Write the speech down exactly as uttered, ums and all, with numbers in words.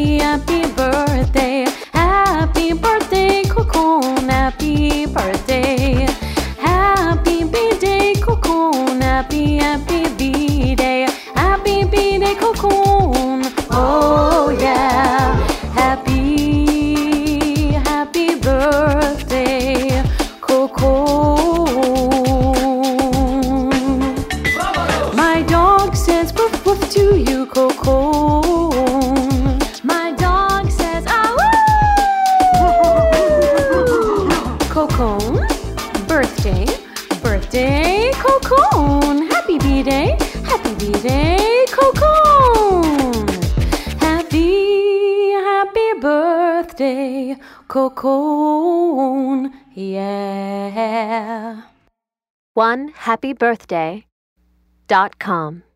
happy, happy birthday. Happy birthday, Cocoon. Happy birthday. Happy B-Day, Cocoon. Happy, happy B-Day. Happy B-Day, Cocoon. Oh yeah. Happy, happy birthday, Cocoon. My dog says woof woof to you, Cocoon. My dog says ah woo. Cocoon, birthday, birthday, Cocoon. Happy B-Day, happy B-Day, Cocoon. Happy, happy birthday, Cocoon. Yeah. one happy birthday dot com